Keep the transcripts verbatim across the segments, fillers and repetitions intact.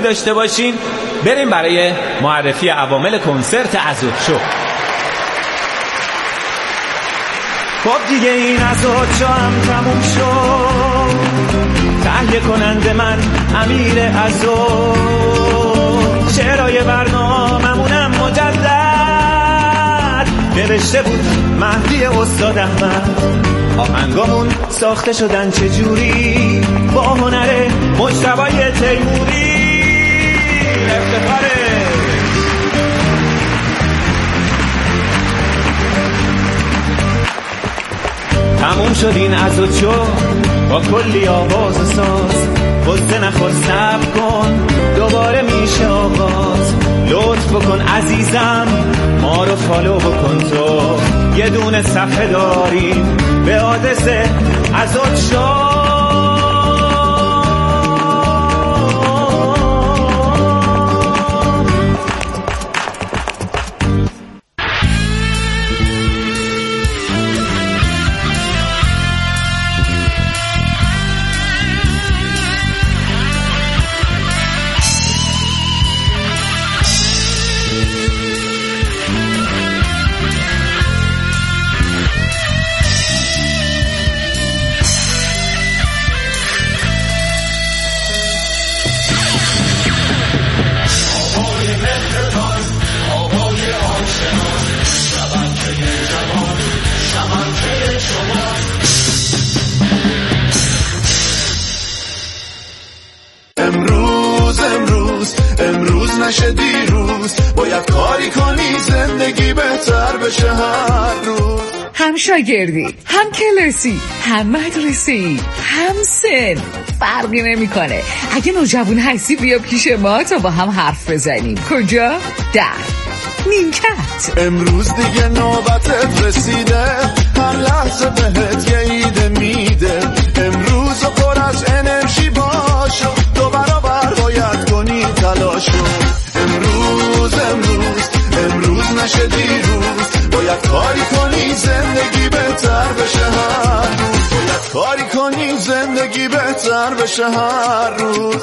داشته باشین. بریم برای معرفی عوامل کنسرت ازود شو. خب دیگه این ازود شو هم تموم شد. تهیه کننده من امیر ازود، شعرهای برناممونم مجدد نوشته بود مهدی استاد احمد. آهنگامون ساخته شدن چجوری؟ با هنر مجتبی تیموری. افتخاره تموم شد این ازود شو با کلی آواز و ساز. بزده نخور صبر کن دوباره میشه آغاز. لطف بکن عزیزم ما رو فالو بکن تو. یه دونه صفحه داریم به آدرس ازود شو. نشه دیروز، باید کاری کنی زندگی بهتر بشه هر روز. هم شاگردی، هم کلاسی، هم مدرسه‌ای، هم سن، فرقی نمیکنه. اگه نوجوان هستی بیا پیش ما تا با هم حرف بزنیم. کجا؟ در نیمکت. امروز دیگه نوبتت رسیده، هر لحظه بهت یه ایده میده. امروز پر از انرژی باشو، دو برابر باید کنی تلاشو. امروز امروز امروز نشه دیروز، باید کاری کنی زندگی بهتر بشه هر روز. باید کاری کنی زندگی بهتر بشه هر روز.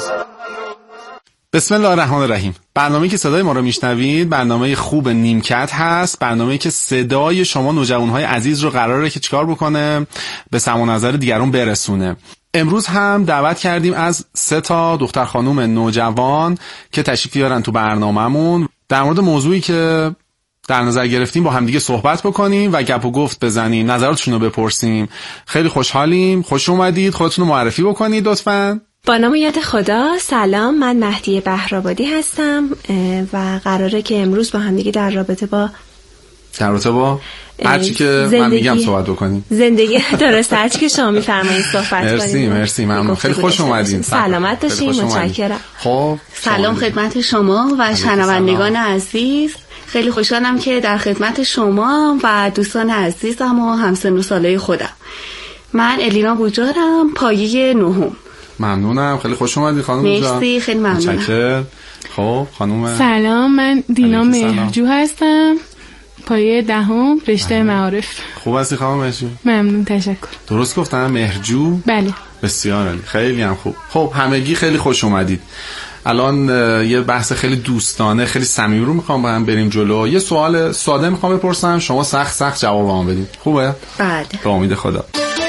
بسم الله الرحمن الرحیم. برنامه‌ای که صدای ما رو میشنوید برنامه خوب نیمکت هست، برنامه‌ای که صدای شما نوجوان‌های عزیز رو قراره که چیکار بکنه؟ به سمع و نظر دیگران برسونه. امروز هم دعوت کردیم از سه تا دختر خانوم نوجوان که تشریف بیارن تو برنامه‌مون، در مورد موضوعی که در نظر گرفتیم با هم دیگه صحبت بکنیم و گپ و گفت بزنیم، نظراتشون رو بپرسیم. خیلی خوشحالیم. خوش اومدید. خودتون رو معرفی بکنید لطفاً. با نام یاد خدا. سلام، من مهدی بهرآبادی هستم و قراره که امروز با هم دیگه در رابطه با در رابطه با هرچی که من میگم صحبت بکنیم. زندگی درست هرچی که شما میفرمایید صحبت کنیم. مرسی مرسی ممنون. خیلی خوش اومدین. سلامت باشین. متشکرم. خب سلام خدمت شما و شنوندگان عزیز. خیلی خوشحالم که در خدمت شما و دوستان عزیزم و همسن و سالای خودم. من الینا بوجارم، پایه نهم. ممنونم. خیلی خوش اومدی خانم جان. مرسی، خیلی ممنونم. متشکرم. خب خانم. سلام، من دینا مهرجو هستم، پایه دهم، رشته معارف. خوب هستی خانم مهرجو؟ ممنون، تشکر. درست گفتم مهرجو؟ بله. بسیار عالی، خیلی هم خوب. خب همگی خیلی خوش اومدید. الان یه بحث خیلی دوستانه، خیلی صمیمی رو میخوام با هم بریم جلو. یه سوال ساده میخوام بپرسم، شما سخت سخت جوابم بدید. خوبه؟ بله. به امید خدا.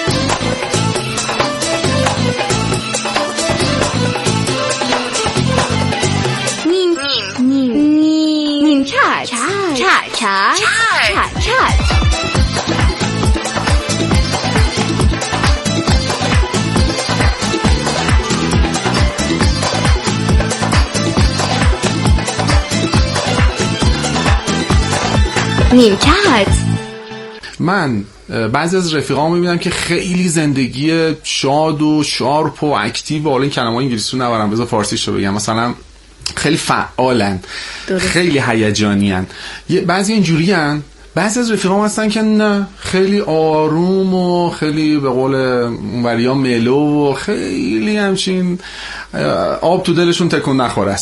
نیمکت کت کت کت. نیمکت. من بعضی از رفیقام میبینم که خیلی زندگی شاد و شارپ و اکتیو، حالا این کلمه‌های انگلیسی رو نبرم بذار فارسیش رو بگم، مثلا خیلی فعالن، درست. خیلی هیجانیان. بعضی اینجوریان، بعضی از رفیقام هستن که نه، خیلی آروم و خیلی به قول اونوریا ملو و خیلی همچین آب تو دلشون تکون نخوره است.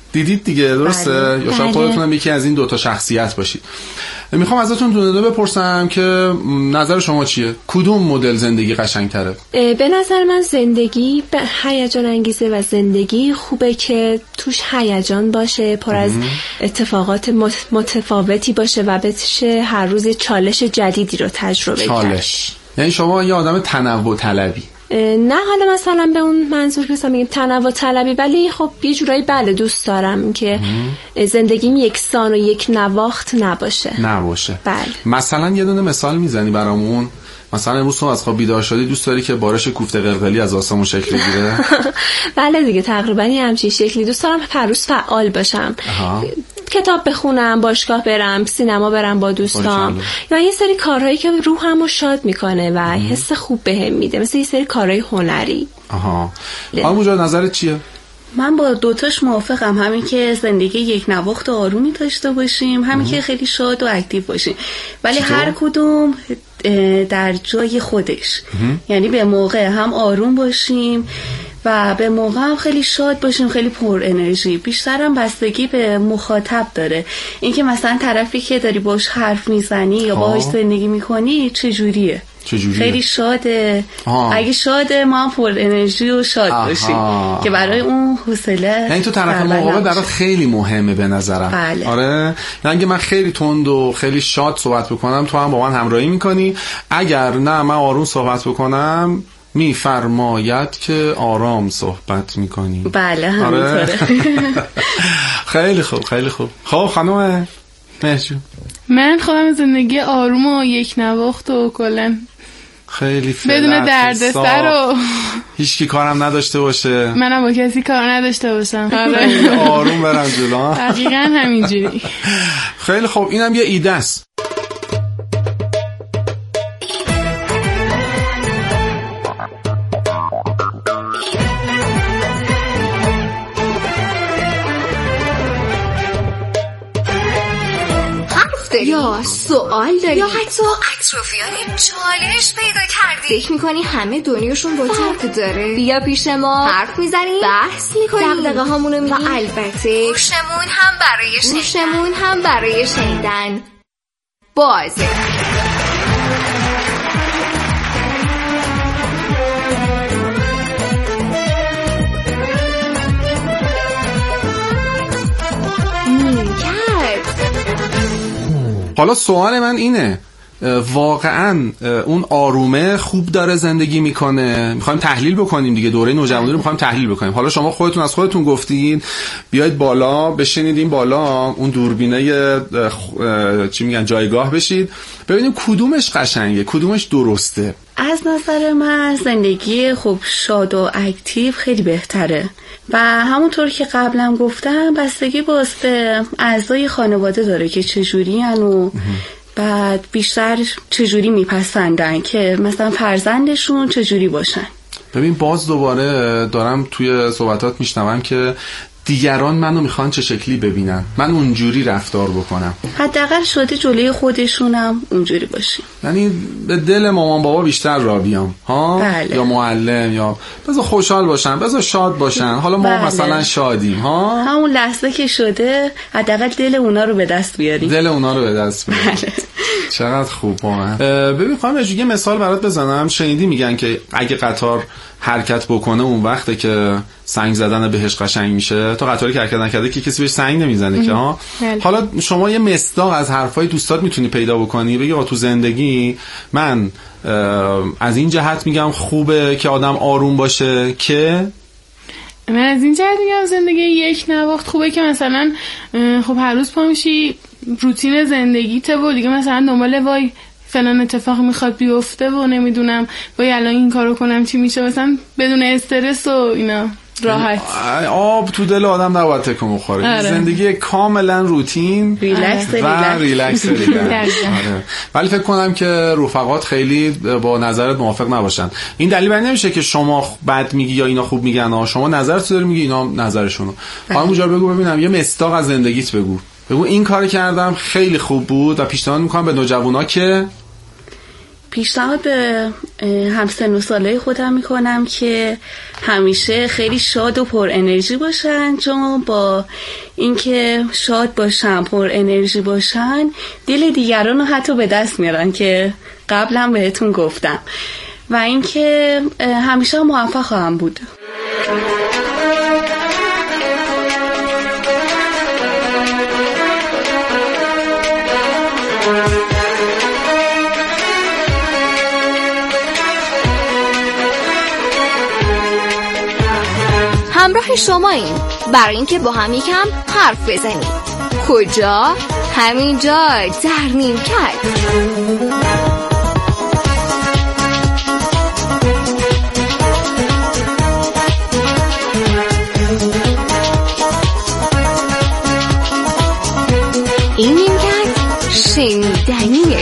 دیدید دیگه، درسته؟ بله. یا شاید خودتون هم یکی از این دوتا شخصیت باشید. میخوام ازتون دونه دونه بپرسم که نظر شما چیه؟ کدوم مدل زندگی قشنگ‌تره؟ به نظر من زندگی به هیجان انگیزه و زندگی خوبه که توش هیجان باشه، پر از اتفاقات متفاوتی باشه و بشه هر روز چالش جدیدی رو تجربه کرد. چالش یعنی شما یه آدم تنوع طلبی؟ نه حالا مثلا به اون منظور که مثلا میگیم تنوع طلبی، ولی خب یه جورایی بله دوست دارم که زندگیم یکسان و یک نواخت نباشه. نباشه. بله. مثلا یه دونه مثال میزنی برامون؟ مثلا امروز تو از خواب بیدار شدی دوست داری که بارش کوفته قلقلی از آسمون شکل بگیره؟ بله دیگه تقریبا همچین شکلی دوست دارم هر روز فعال باشم. آها. کتاب بخونم، باشگاه برم، سینما برم با دوستام، یا یه سری کارهایی که روحمو شاد میکنه و حس خوب بهم میده، مثل یه سری کارهای هنری. آها. آموزا نظرت چیه؟ من با دوتاش موافقم، همین که زندگی یک نواخت آرومی داشته باشیم، همین که خیلی شاد و اکتیو باشیم، ولی چطور؟ هر کدوم در جای خودش. یعنی به موقع هم آروم باشیم و به موقع هم خیلی شاد باشیم، خیلی پر انرژی. بیشتر هم بستگی به مخاطب داره، اینکه مثلا طرفی که داری باش حرف میزنی یا باهاش زندگی میکنی چجوریه. چجوریه؟ خیلی شاده. آه. اگه شاده ما هم پر انرژی و شاد آها. باشیم که برای اون حوصله. یعنی تو طرف مقابل برات خیلی مهمه به نظرم. بله. آره. یعنی اگه من خیلی تند و خیلی شاد صحبت بکنم تو هم با من همراهی میکنی، اگر نه من آروم صحبت بکنم میفرماید که آرام صحبت میکنی. بله همینطوره. آره. خیلی خوب خیلی خوب. خب خانم مهجو؟ من خودم زندگی آروم و یک نواخت و کلا خیلی فعلا بدون دردسر و هیچ کی کارم نداشته باشه، منم با کسی کار نداشته باشم، آروم برم جلو. دقیقاً همینجوری. خیلی خوب، اینم یه ایده است. یا سوال داری یا حتی اطرافیان چالش پیدا کردی، فکر میکنی همه دنیاشون با تو داره؟ بیا پیش ما حرف میزنیم، بحث میکنیم، دغدغه هامونو میگیم و البته گوشمون هم برای شنیدن گوشمون هم برای شنیدن بازه. حالا سوال من اینه، واقعا اون آرومه خوب داره زندگی میکنه؟ میخوایم تحلیل بکنیم دیگه، دوره نوجوانی رو میخوایم تحلیل بکنیم. حالا شما خودتون از خودتون گفتین بیاید بالا بشینید این بالا اون دوربینه چی میگن جایگاه بشید، ببینیم کدومش قشنگه کدومش درسته. از نظر من زندگی خوب شاد و اکتیو خیلی بهتره و همونطور که قبلا گفتم بستگی به اعضای خانواده داره که چجوری هن و بعد بیشتر چجوری میپسندن که مثلا فرزندشون چجوری باشن. ببین باز دوباره دارم توی صحبتات میشنوم که دیگران منو میخوان چه شکلی ببینن، من اونجوری رفتار بکنم. حداقل شده جلوی خودشونم اونجوری باشیم، یعنی به دل مامان بابا بیشتر را بیام ها. بله. یا معلم، یا بذار خوشحال باشن، بذار شاد باشن. حالا ما بله. مثلا شادیم ها، همون لحظه که شده حداقل دل اونا رو به دست بیاریم. دل اونا رو به دست بیاریم. بله. چقدر خوب واقعا. ببین خواهم یه مثال برات بزنم. شنیدی میگن که اگه قطار حرکت بکنه اون وقته که سنگ زدن بهش قشنگ میشه. تا قطاری که حرکت نکرده که کسی بهش سنگ نمیزنه که ها. حالا شما یه مصداق از حرفای دوستات میتونی پیدا بکنی، بگی آقا تو زندگی من از این جهت میگم خوبه که آدم آروم باشه، که من از این جهت میگم زندگی یک نواخت خوبه که مثلا خب هر روز پا میشی روتین زندگیته و دیگه مثلا دنبال وای فلان اتفاق میخواد بیفته و نمیدونم وای الان این کارو کنم چی میشه، مثلا بدون استرس و اینا راحت. آب تو دل آدم نباید تکون بخوره. آره. زندگی کاملا روتین ریلکس و ریلکس ریلکس. آره. ولی فکر کنم که رفقات خیلی با نظرت موافق نباشن. این دلیل بر نمیشه که شما بد میگی یا اینا خوب میگن ها. شما نظرت داری میگی اینا نظرشونو. خانم جار بگو ببینم یه مصداق از زندگیت بگو. بگو این کارو کردم خیلی خوب بود و پیشنهاد میکنم به نوجوانا که پیشنهاد به همسن و ساله خودم میکنم که همیشه خیلی شاد و پر انرژی باشن، چون با اینکه شاد باشن، پر انرژی باشن، دل دیگران رو حتی به دست میارن که قبلا بهتون گفتم، و اینکه همیشه موفق خواهم بود. همراه شما این برای اینکه با هم یکم حرف بزنیم. کجا؟ همینجا در نیمکت. این نیمکت شنیدنیه.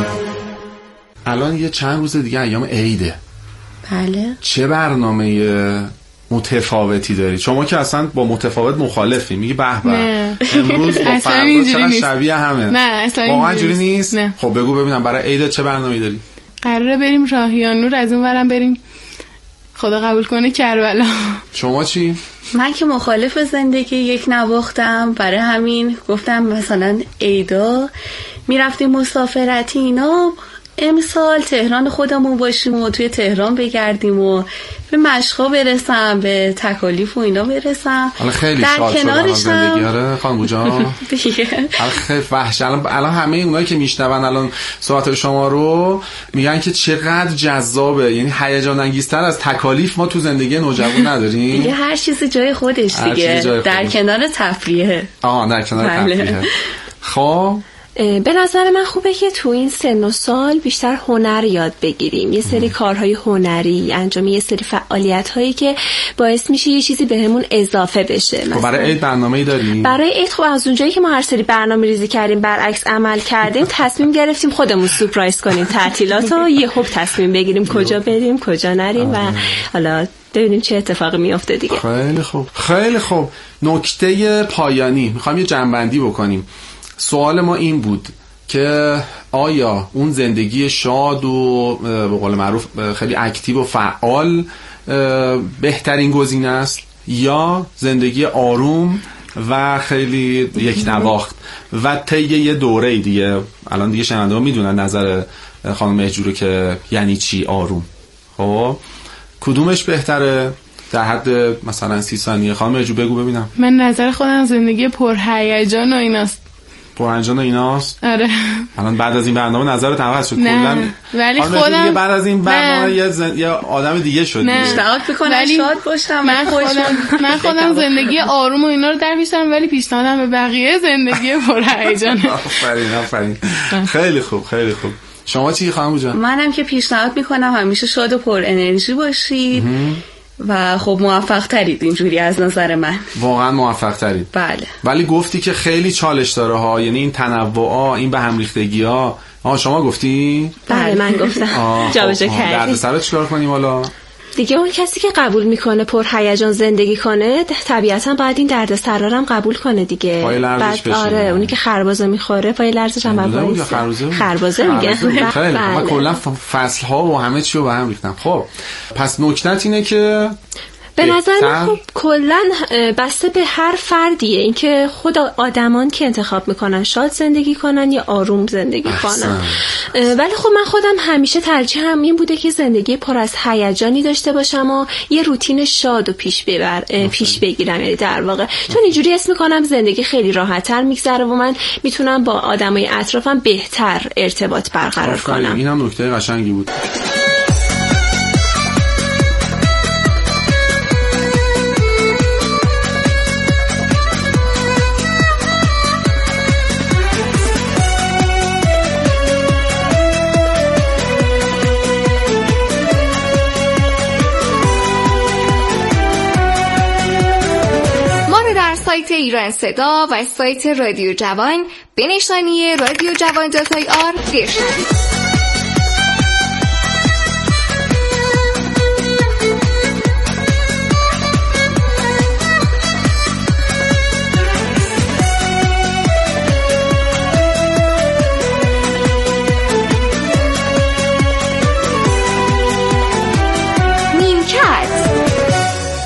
الان یه چند روز دیگه ایام عیده. بله. چه برنامه متفاوتی داری؟ شما که اصلا با متفاوت مخالفی، میگی به به امروز با فردا چقدر شبیه همه. نه اصلا واقعا جوری نیست. نه. خب بگو ببینم برای عید چه برنامه‌ای داری؟ قراره بریم راهیان نور، از اون ورم بریم خدا قبول کنه کربلا. شما چی؟ من که مخالف زندگی یک نواختم، برای همین گفتم مثلا عیدا میرفتیم مسافرتی اینا، امسال تهران خودمون باشیم و توی تهران بگردیم و به مشقا برسم، به تکالیف و اینا برسم. حالا خیلی شاد شدم زندگی. آره خانم بوجان دیگه خیلی وحش. الان الان همه اونایی که میشنون الان صحبت شما رو میگن که چقدر جذابه، یعنی هیجان انگیزتر از تکالیف ما تو زندگی نوجوان نداریم دیگه. هر چیز جای خودش دیگه، جای خودش. در کنار تفریحه. آه در کنار تفریحه. خب به نظر من خوبه که تو این سن و سال بیشتر هنر یاد بگیریم، یه سری کارهای هنری انجام، یه سری فعالیت هایی که باعث میشه یه چیزی بهمون اضافه بشه. مثلا برای عید برنامه‌ای داریم؟ برای عید خب از اونجایی که ما هر سری برنامه ریزی کردیم برعکس عمل کردیم، تصمیم گرفتیم خودمون سورپرایز کنیم تعطیلاتو، یه خوب تصمیم بگیریم کجا بریم کجا نریم و حالا ببینیم چه اتفاقی میفته دیگه. خیلی خوب خیلی خوب. نکته پایانی میخوام یه جنبندی بکنیم. سوال ما این بود که آیا اون زندگی شاد و به قول معروف خیلی اکتیو و فعال بهترین گزینه است یا زندگی آروم و خیلی یک نواخت و طی یه دوره دیگه؟ الان دیگه شنونده ها میدونن نظر خانم مهجور که یعنی چی آروم. خب کدومش بهتره؟ در حد مثلا سی ثانیه خانم مهجور بگو ببینم. من نظر خودم زندگی پرهیجان و ایناست. پرهیجان ایناست؟ آره. الان بعد از این برنامه نظرت عوض شد کلا؟ ولی خودم بعد از این برنامه یه, زن... یه آدم دیگه شد. پیشنهاد میکنم شاد باشم. من خودم من خودم زندگی آروم و اینا رو در پیش دارم، ولی پیشنهادم به بقیه زندگی پرهیجان. آفرین آفرین. خیلی خوب خیلی خوب. شما چی خانم جان؟ منم که پیشنهاد میکنم همیشه شاد و پر انرژی باشید و خب موفق ترید اینجوری از نظر من. واقعا موفق ترید. بله. ولی گفتی که خیلی چالش داره ها، یعنی این تنوع ها، این به هم ریختگی ها. آها شما گفتی؟ بله من گفتم. جابجا کردی. درد سر چیکار کنیم حالا؟ دیگه اون کسی که قبول میکنه پر هیجان زندگی کنه طبیعتا باید این درد سرا هم قبول کنه دیگه. پای لرزش بشه. آره اونی که خربازه میخوره پای لرزش هم باید خربازه خربازه میگه. خیلی من کلا فصل ها و همه چی رو به هم ریختم. خب پس نکته‌ت اینه که به نظر من خب کلا بسته به هر فردیه، اینکه خود آدمان که انتخاب میکنن شاد زندگی کنن یا آروم زندگی کنن. ولی خب من خودم همیشه ترجیحم این بوده که زندگی پر از هیجانی داشته باشم و یه روتین شاد و پیش ببر پیش بگیرم، یعنی در واقع چون اینجوری اسم میکنم زندگی خیلی راحت‌تر میگذره و من میتونم با آدمای اطرافم بهتر ارتباط برقرار کنم. اینم نکته قشنگی بود. سایت ایران صدا و سایت رادیو جوان به نشانی رادیو جوان دات آی آر بشنوید.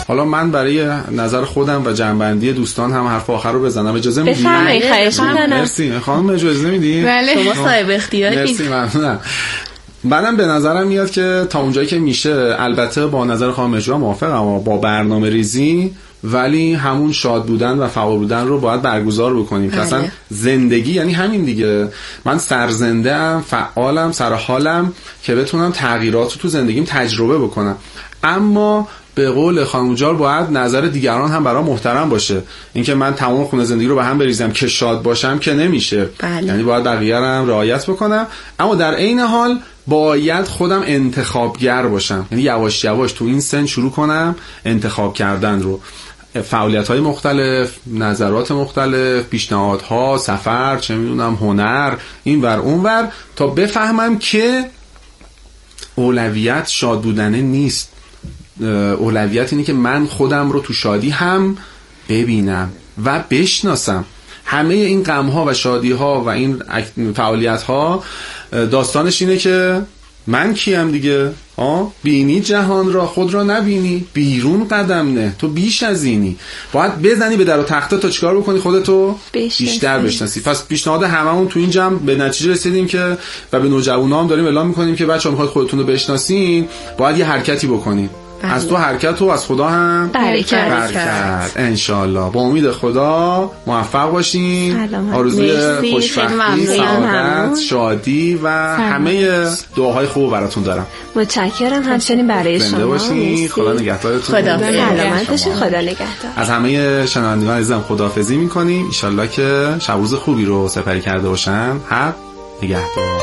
حالا من برای نظر خودم و جنبندی دوستان هم حرف آخر رو بزنم، اجازه میدید؟ بفرمایید. خواهش می‌کنم. مرسی خانم، اجازه میدید؟ بله. شما صاحب اختیارید. مرسی، ممنونم. بعدم به نظرم میاد که تا اونجایی که میشه، البته با نظر خانم مجروح موافقم با برنامه ریزی، ولی همون شاد بودن و فعال بودن رو باید برگزار بکنیم که اصلا زندگی یعنی همین دیگه. من سرزنده ام، فعالم، سر حالم که بتونم تغییرات رو تو زندگیم تجربه بکنم. اما به قول خانم جار باید نظر دیگران هم برام محترم باشه. اینکه من تمام خونه زندگی رو به هم بریزم که شاد باشم که نمیشه. بله. یعنی باید بقیه هم رعایت بکنم، اما در عین حال باید خودم انتخابگر باشم. یعنی یواش یواش تو این سن شروع کنم انتخاب کردن رو، فعالیت‌های مختلف، نظرات مختلف، پیشنهادها، سفر، چه میدونم هنر، این ور اون ور، تا بفهمم که اولویت شاد بودنه نیست. اولویت اینه که من خودم رو تو شادی هم ببینم و بشناسم. همه این غم‌ها و شادی‌ها و این فعالیت‌ها داستانش اینه که من کیم دیگه؟ آه بینی جهان را، خود را نبینی، بیرون قدم نه، تو بیش از اینی. باید بزنی به در و تخته تا چیکار بکنی خودتو بیشتر بشناسی. پس پیشنهاد هممون تو این جمع به نتیجه رسیدیم که و به نوجوانا هم داریم اعلام میکنیم که بچه‌ها میخواید خودتون رو بشناسین، باید یه حرکتی بکنین. بله. از تو حرکت و از خدا هم برکت انشالله. با امید خدا موفق باشین. آرزوی خوشبختی، سعادت، شادی و سلام. همه دعاهای خوب براتون دارم. متشکرم همچنین برای شما. زنده باشین. خدا نگهدارتون. خدا سلامت باشین. خدا نگهدار. از همه شنوندگان عزیزم خداحافظی میکنیم. ان شاءالله که شب روز خوبی رو سپری کرده باشن. حق نگهدار.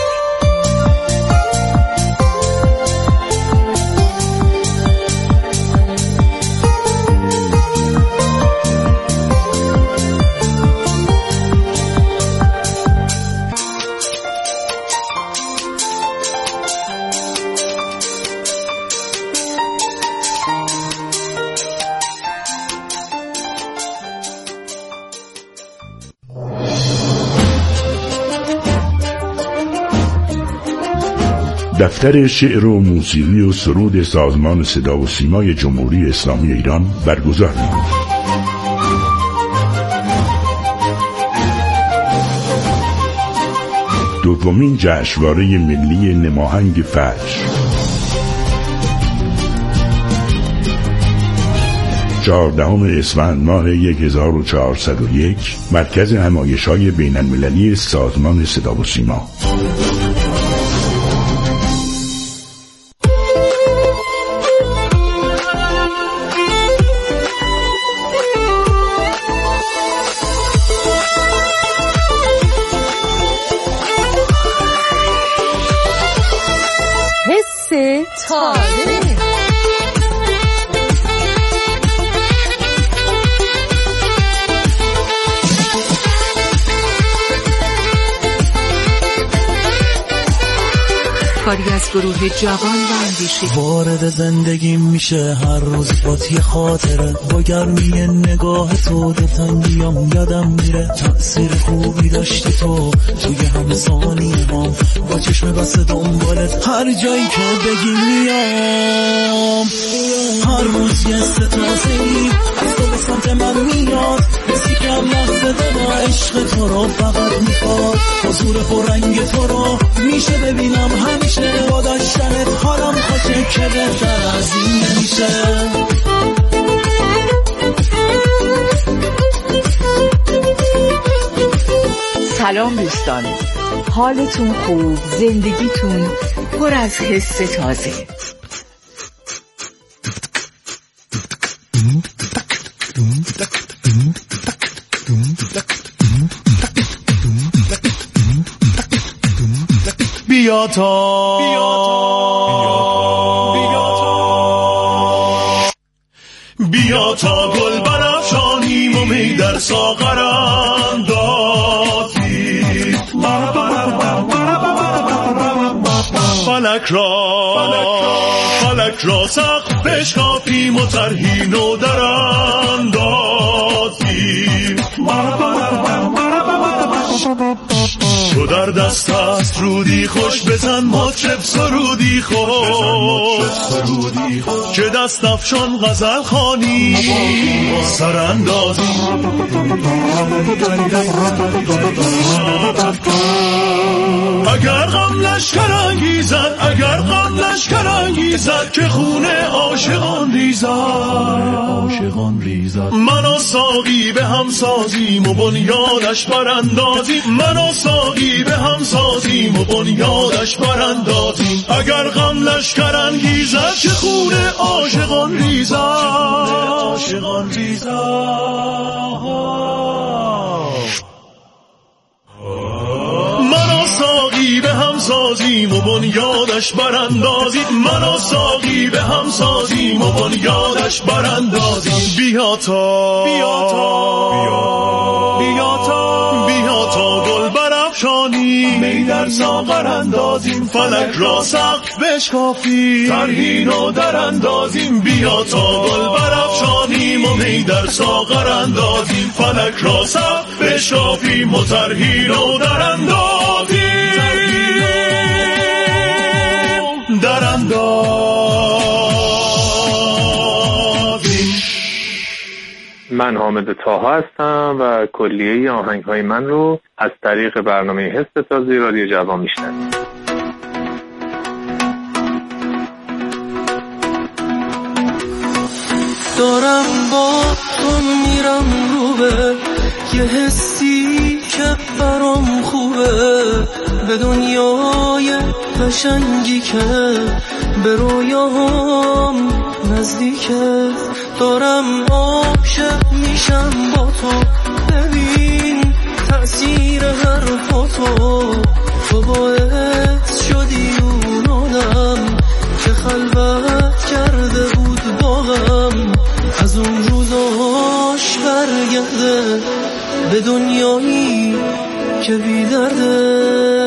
دفتر شعر و موسیقی و سرود سازمان صدا و سیمای جمهوری اسلامی ایران برگزار نمود. دومین جشنواره ملی نماهنگ فجر، چهاردهم اسفند ماه هزار و چهارصد و یک، مرکز همایش‌های بین‌المللی سازمان صدا و سیما. کاری از گروه جوان و اندیشه. وارد زندگی میشه هر روز با یه خاطره، با گرمی نگاه تو دلتنگیام یادم میره. تأثیر خوبی داشتی تو توی همه ثانیه هم، با چشم بسته دنبالت هر جایی که بگی میام. هر روز یه ستازه‌ای از تو به سمت من میاد، حسی که هم لحظه با عشق تو رو فقط میخواد. حضور پررنگ تو رو میشه ببینم همیشه، با داشتنت حالم خوشه که بهتر از این نمیشه. سلام دوستان، حالتون خوب؟ زندگیتون پر از حس تازه؟ بیا تا بیا تا گل برافشانیم و می در ساغر اندازیم، فلک را فلک را سقف بشکافیم و طرحی نو در اندازیم. تو در در دست است رودی خوش، بزن مطرب سرودی خوش که دست افشان غزل خوانی سراندازی. اگر غم لشکر انگیزد، اگر غم لشکر انگیزد که خونه عاشقان ریزد، عاشقان ریزد. من و ساقی به هم سازیم و بنیادش براندازیم، من و ساقی به هم سازیم و بنیادش براندازیم. اگر غم لشکر انگیزد که خونه عاشقان ریزد، عاشقان ریزد. من و ساقی به هم سازیم و بنیادش براندازیم، من و ساقی به هم سازیم و بنیادش براندازیم. بیا تا بیا تا بیا تا بیا تا گل برافشانی، می در ساغر اندازیم، فلک را سقف بشکافیم، ترهین و در اندازیم. بیا تا گل برافشانیم و می در ساغر اندازیم، فلک را سقف بشکافیم و ترهین و در اندازیم، در اندازیم. من حامد طاها هستم و کلیه آهنگ‌های من رو از طریق برنامه حس تازه رادیو جوان میشنوید. دارم با تو میرم رو به یه حسی که برام خوبه، به دنیای قشنگی که به رویاهم نزدیکه. دارم عاشق میشم با تو، ببین تأثیر حرفاتو، تو باعث شدی اون آدم که خلوت کرده بود با غم، از اون روزاش برگرده به دنیایی که بی درده.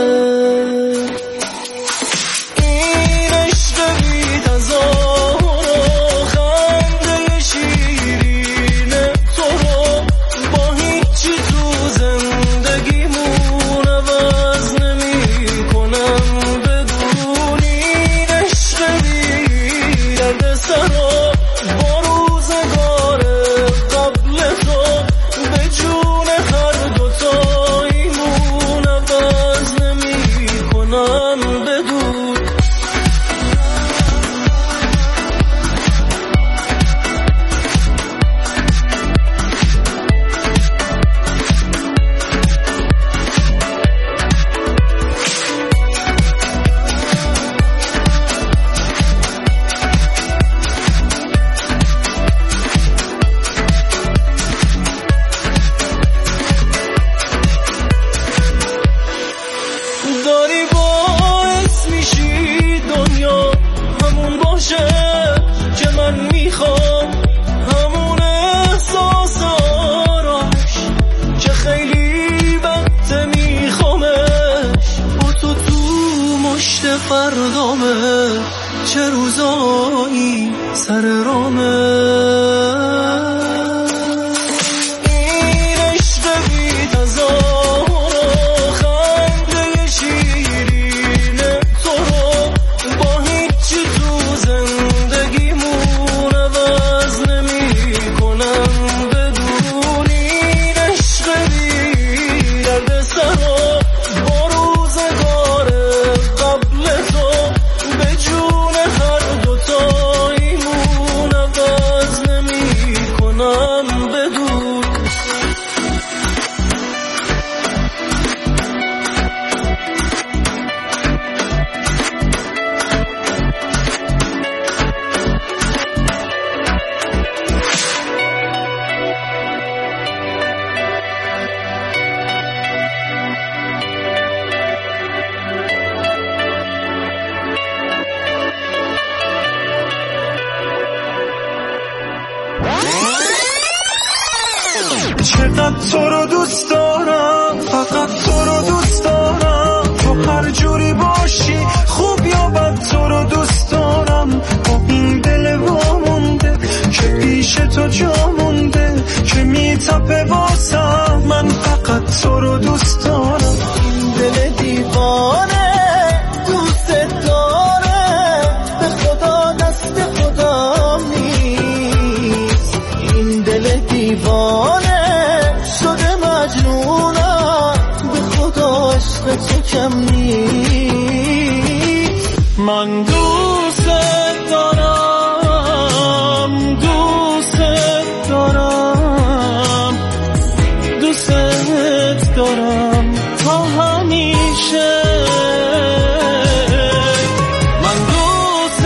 این عشق بی تظاهر و خنده شیرین تو رو با هیچی تو زندگیمون عوض نمی کنم بدون. این عشق بی درد سرا با روزگار قبل تو به جون هر دوتاییمون عوض نمی کنم بدون. داری باعث میشی دنیا همون باشه که من میخوام، همون احساس آرامش که خیلی وقت میخوامش، با تو تو مشت فردامه چه روزایی سر رامه. این عشق بی تظاهر و خنده شیرین تو رو با هیچی تو زندگیمون عوض نمی کنم بدون. این عشق بی درد سرا با روزگار قبل تو به جون هر دوتاییمون عوض نمی کنم بدون. چقدر تو رو دوست دارم، فقط تو رو دوست دارم، تو هر جوری باشی خوب یا بد تو رو دوست دارم. با این دل وامونده که پیش تو جا مونده که میتپه واسم، من فقط تو رو دوست دارم. این دل دی کم نیست. من دوست دارم دوست دارم دوست دارم تا همیشه. من دوست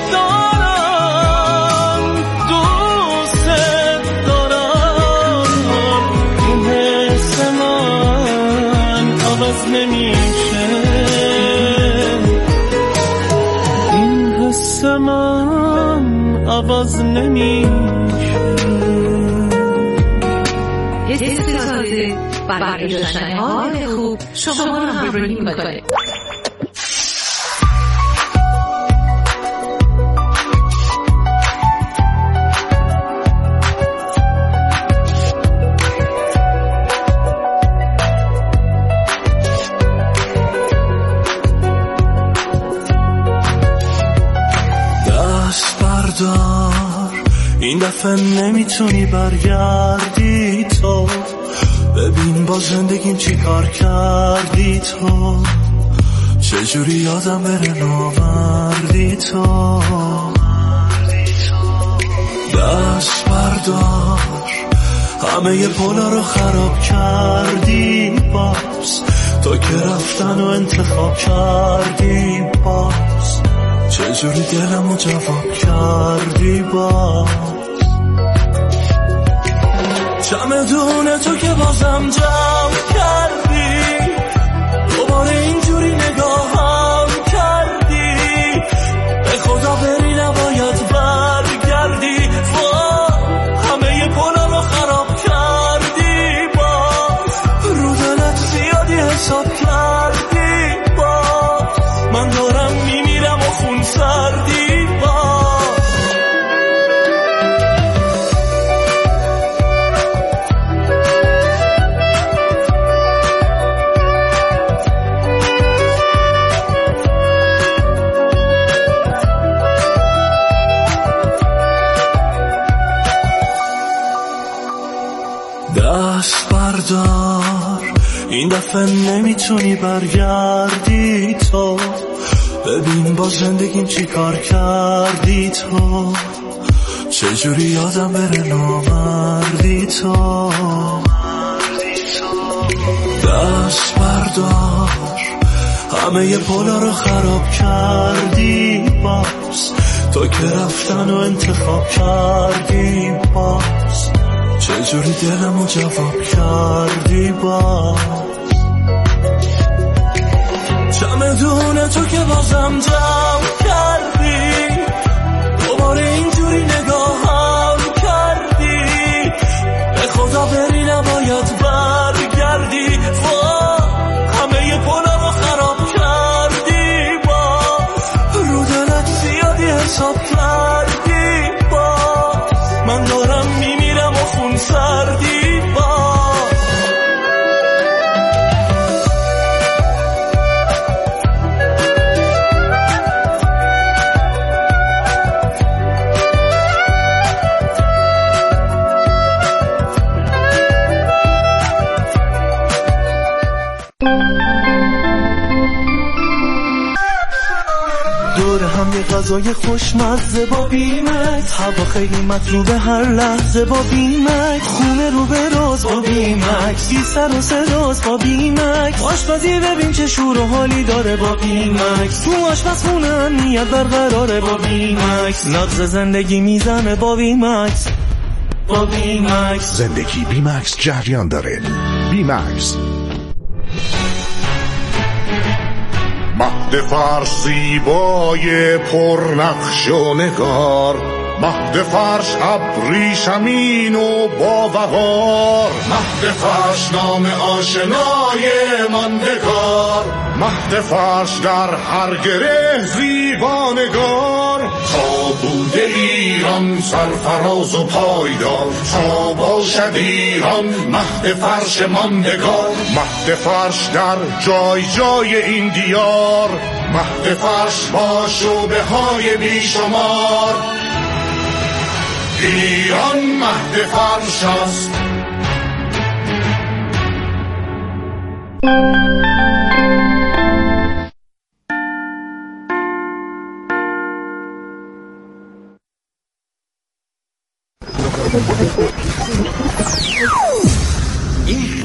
دارم دوست دارم این حس من عوض نمیشه. این حس من عوض نمیشه. حس تازه برای داشتن حال خوب شما رو همراهی میکنه. دست بردار این دفعه نمیتونی برگردی تو. ببین با زندگیم چی کار کردی تو. چجوری یادم بره نامردی تو. دست بردار همه پولا رو خراب کردی باز. تو که رفتن و انتخاب کردی باز. چجوری دلمو جواب کردی باز. چمدون تو که بازم جمع کردی. دوباره اینجوری نگاهم کردی. به خدا بری نباید برگردی. وا همه پولا رو خراب کردی باز. رو دلت زیادی حساب کردی باز. من دارم میمیرم و خون سردی باز. دست بردار این دفعه نمیتونی برگردی تو. ببین با زندگیم چی کار کردی تو. چجوری یادم بره نامردی تو. دست بردار همه پولا رو خراب کردی باز. تو که رفتن و انتخاب کردی باز. چجوری دلمو جواب کردی باز. چمدون تو که بازم جمع کردی. دوباره اینجوری نگاهم کردی. به خدا بری نباید برگردی. وا همه پولا رو خراب کردی باز. رو دلت زیادی حساب کردی باز. من دارم میمیرم و خون سردی باز. دور هم یه غذای خوشمزه با بیمکس. هوا خیلی مطلوبه هر لحظه با بیمکس. خونه رو به راز با بیمکس. بی سر و صداست با بیمکس. آشپزی ببین چه شور و حالی داره با بیمکس. تو آشپزخونه امنیت برقراره با بیمکس. نبض زندگی میزنه با بیمکس. با بیمکس زندگی بیمکس جریان داره. بیمکس مهد فرش زیبای پرنقش و نگار. مهد فرش ابریشمین و با وقار. مهد فرش نام آشنای ماندگار. مهد فرش در هر گره زیبانگار. تا بوده ایران سرفراز و پایدار. تا باشد ایران مهد فرش ماندگار. مهد فرش در جای جای این دیار. مهد فرش با شعبه های بیشمار. ایران مهد فرش است